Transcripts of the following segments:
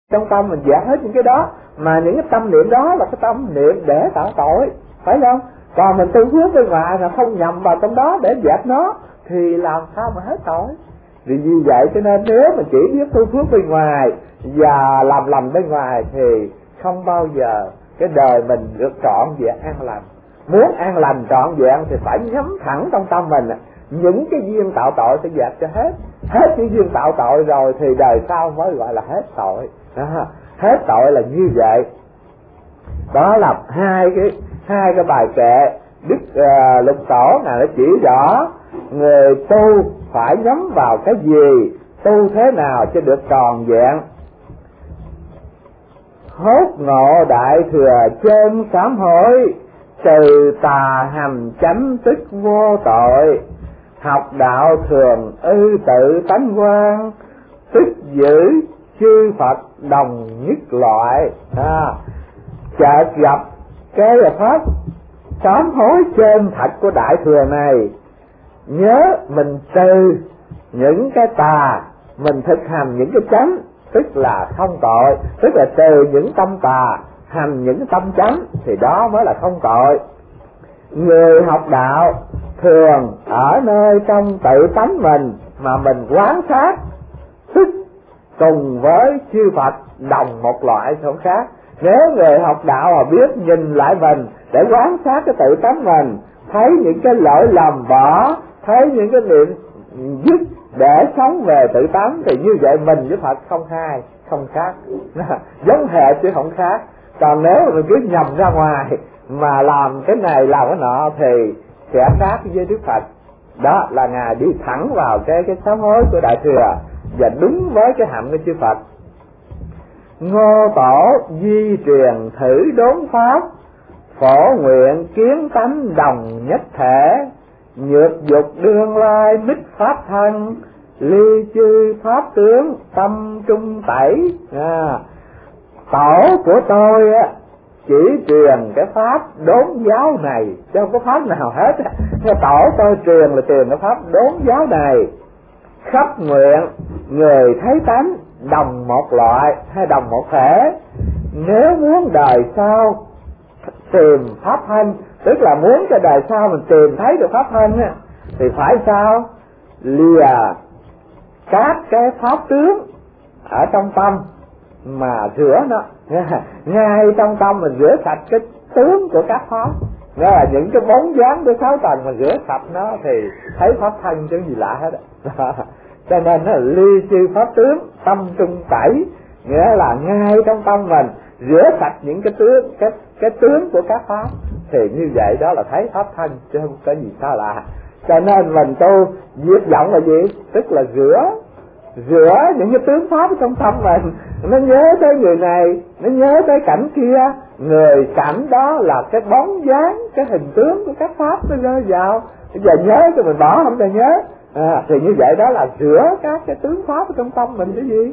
trong tâm mình dẹp hết những cái đó, mà những cái tâm niệm đó là cái tâm niệm để tạo tội, phải không? Còn mình tu phước bên ngoài là không nhầm vào trong đó để dẹp nó thì làm sao mà hết tội. Vì vậy cho nên nếu mà chỉ biết tu phước bên ngoài và làm lành bên ngoài thì không bao giờ cái đời mình được trọn vẹn an lành. Muốn an lành trọn vẹn thì phải nhắm thẳng trong tâm mình những cái duyên tạo tội sẽ dẹp cho hết. Hết những duyên tạo tội rồi thì đời sau mới gọi là hết tội. Hết tội là như vậy. Đó là hai cái bài kệ Đức Lục Tổ là nó chỉ rõ người tu phải nhắm vào cái gì, tu thế nào cho được tròn vẹn. Hốt ngộ đại thừa trên sám hối, từ tà hành chánh tức vô tội. Học đạo thường ư tự tánh quan, tức giữ chư Phật đồng nhất loại. Chợt gặp cái pháp sám hối trên thật của đại thừa này, nhớ mình trừ những cái tà, mình thực hành những cái chánh, tức là không tội, tức là trừ những tâm tà, hành những tâm chánh thì đó mới là không tội. Người học đạo thường ở nơi trong tự tánh mình mà mình quán sát, tức cùng với chư Phật đồng một loại không khác. Nếu người học đạo mà biết nhìn lại mình để quán sát cái tự tánh mình, thấy những cái lỗi lầm bỏ, thấy những cái niệm dứt để sống về tự tánh, thì như vậy mình với Phật không hai không khác, giống hệt chứ không khác. Còn nếu mình cứ nhầm ra ngoài mà làm cái này làm cái nọ thì sẽ khác với Đức Phật. Đó là Ngài đi thẳng vào cái sám hối của đại thừa và đúng với cái hạnh của chư Phật. Ngô Tổ di truyền thử đốn pháp, phổ nguyện kiến tánh đồng nhất thể. Nhược dục đương lai mít pháp thân, ly chư pháp tướng tâm trung tẩy. Tổ của tôi chỉ truyền cái pháp đốn giáo này, chứ không có pháp nào hết. Theo tổ tôi truyền là truyền cái pháp đốn giáo này. Khắp nguyện người thấy tánh đồng một loại hay đồng một thể. Nếu muốn đời sau tìm pháp thân, tức là muốn cho đời sau mình tìm thấy được pháp thân thì phải sao? Lìa các cái pháp tướng ở trong tâm mà rửa nó. Ngay trong tâm mình rửa sạch cái tướng của các pháp, đó là những cái bóng dáng của sáu tầng mà rửa sạch nó thì thấy pháp thân chứ gì lạ hết. Cho nên nó ly chư pháp tướng tâm trung tẩy, nghĩa là ngay trong tâm mình rửa sạch những cái tướng của các pháp, thì như vậy đó là thấy pháp thân chứ không có gì xa lạ. Cho nên mình tu diệt vọng là gì? Tức là rửa những cái tướng pháp trong tâm mình. Nó nhớ tới người này, nó nhớ tới cảnh kia, người cảnh đó là cái bóng dáng, cái hình tướng của các pháp nó rơi vào. Bây giờ nhớ cho mình bỏ không thể nhớ. Thì như vậy đó là rửa các cái tướng pháp trong tâm mình cái gì.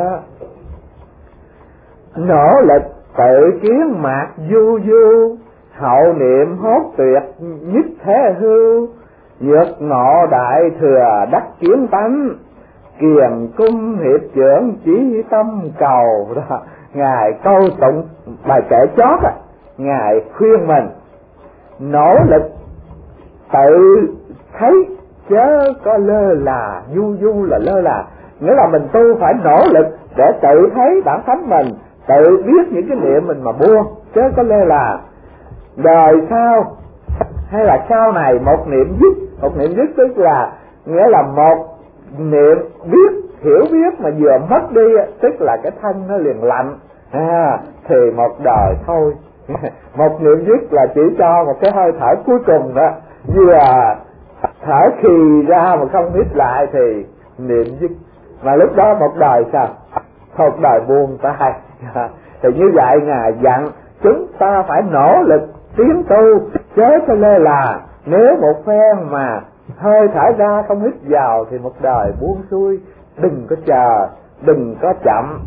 Nỗ lực tự kiến mạc du du, hậu niệm hốt tuyệt nhất thế hư. Nhược ngộ đại thừa đắc kiến tánh, kiền cung hiệp trưởng chỉ tâm cầu. Đó, Ngài câu tụng bài kệ chót Ngài khuyên mình nỗ lực tự thấy chớ có lơ là. Du du là lơ là, nghĩa là mình tu phải nỗ lực để tự thấy bản thân mình, tự biết những cái niệm mình mà buông, chớ có lơ là. Đời sau hay là sau này một niệm dứt tức là nghĩa là một niệm biết, hiểu biết mà vừa mất đi, tức là cái thân nó liền lạnh, thì một đời thôi. Một niệm dứt là chỉ cho một cái hơi thở cuối cùng đó, vừa thở khì ra mà không hít lại thì niệm dứt. Mà lúc đó một đời sao? Một đời buông tay. Thì như vậy Ngài dặn chúng ta phải nỗ lực tiến tu, chớ có lơ là. Nếu một phen mà hơi thở ra không hít vào thì một đời buông xuôi. Đừng có chờ, đừng có chậm.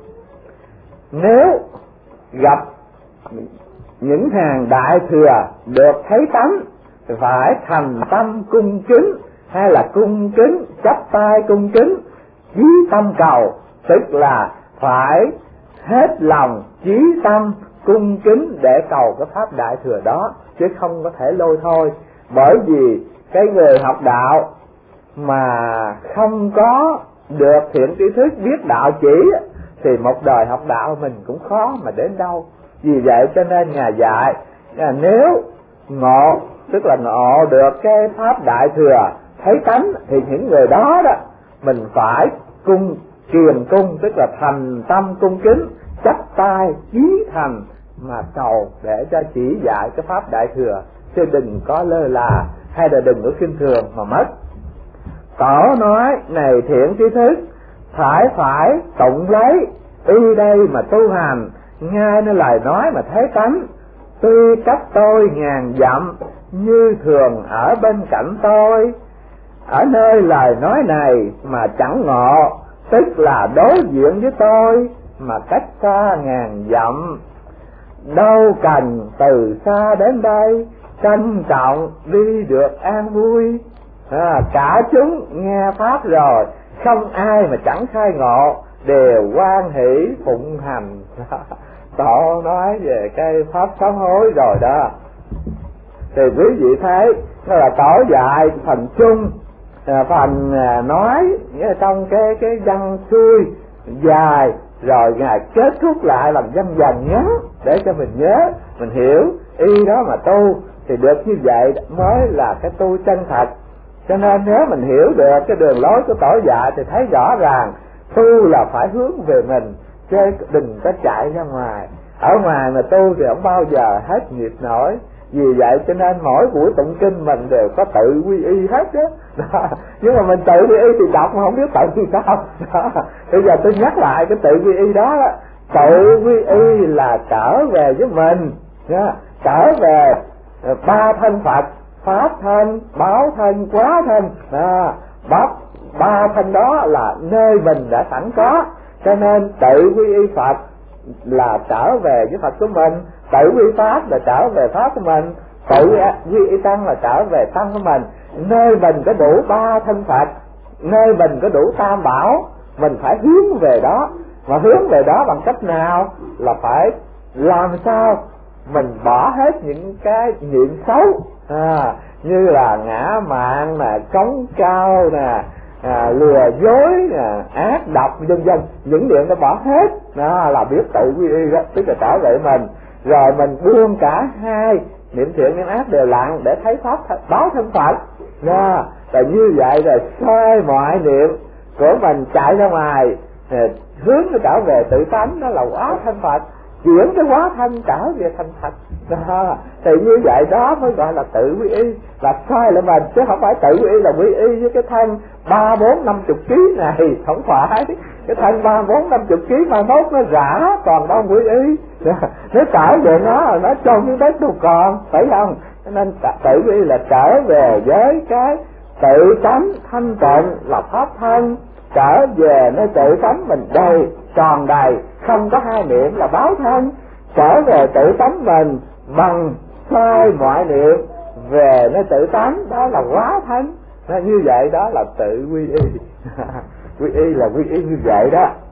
Nếu gặp những hàng đại thừa được thấy tánh thì phải thành tâm cung kính, hay là cung kính chắp tay cung kính chí tâm cầu, tức là phải hết lòng chí tâm cung kính để cầu cái pháp đại thừa đó, chứ không có thể lôi thôi. Bởi vì cái người học đạo mà không có được thiện tri thức biết đạo chỉ thì một đời học đạo mình cũng khó mà đến đâu. Vì vậy cho nên Ngài dạy nếu ngộ, tức là ngộ được cái pháp đại thừa thấy tánh, thì những người đó đó mình phải kiềm cung, tức là thành tâm cung kính, chắp tay chí thành mà cầu để cho chỉ dạy cái pháp đại thừa, chứ đừng có lơ là hay là đừng có khinh thường mà mất. Tổ nói này thiện tri thức phải tụng lấy y đây mà tu hành, ngay nơi lời nói mà thấy tánh. Tuy cách tôi ngàn dặm như thường ở bên cạnh tôi, ở nơi lời nói này mà chẳng ngộ, tức là đối diện với tôi mà cách xa ngàn dặm. Đâu cần từ xa đến đây, trân trọng đi được an vui. Cả chúng nghe pháp rồi, không ai mà chẳng khai ngộ, đều hoan hỷ phụng hành. Tổ nói về cái pháp sám hối rồi đó. Thì quý vị thấy nó là tổ dạy phần chung, phần nói trong cái văn xuôi dài, rồi Ngài kết thúc lại làm văn dần ngắn để cho mình nhớ, mình hiểu y đó mà tu, thì được như vậy mới là cái tu chân thật. Cho nên nếu mình hiểu được cái đường lối của tổ dạy thì thấy rõ ràng tu là phải hướng về mình, chứ đừng có chạy ra ngoài. Ở ngoài mà tu thì không bao giờ hết nghiệp nổi. Vì vậy cho nên mỗi buổi tụng kinh mình đều có tự quy y hết đó. Nhưng mà mình tự quy y thì đọc mà không biết tự thì sao. Bây giờ tôi nhắc lại cái tự quy y đó, tự quy y là trở về với mình, trở về ba thân Phật: pháp thân, báo thân, quá thân. Ba thân đó là nơi mình đã sẵn có, cho nên tự quy y Phật là trở về với Phật của mình, tự quy pháp là trở về pháp của mình, tự quy y tăng là trở về tăng của mình. Nơi mình có đủ ba thân Phật, nơi mình có đủ tam bảo, mình phải hướng về đó. Mà hướng về đó bằng cách nào? Là phải làm sao mình bỏ hết những cái niệm xấu, như là ngã mạn nè, cống cao nè, lừa dối nè, ác độc vân vân, những niệm nó bỏ hết, đó là biết tự quy y đó, tức là trở về mình. Rồi mình buông cả hai niệm thiện niệm ác đều lặng để thấy pháp báo thân Phật. Rồi như vậy rồi xoay mọi niệm của mình chạy ra ngoài, hướng nó trở về tự tánh, đó là quá thân Phật, chuyển cái quá thân trở về thành Phật. Thì như vậy đó mới gọi là tự quy y, là xoay lại mình, chứ không phải tự quy y là quy y với cái thân 3, 4, 50 kg này, không phải. Cái thân 3, 4, 50 kg mà mốt nó rã còn đâu quy y. Nó trở về nó chôn miếng đất đâu còn, phải không? Cho nên tự quy y là trở về với cái tự tánh thanh tịnh là pháp thân, trở về nơi tự tánh mình đầy tròn đầy, không có hai niệm là báo thân, trở về tự tánh mình bằng sai mọi niệm về nơi tự tánh, đó là hóa thân. Như vậy đó là tự quy y. Quy y là quy y như vậy đó.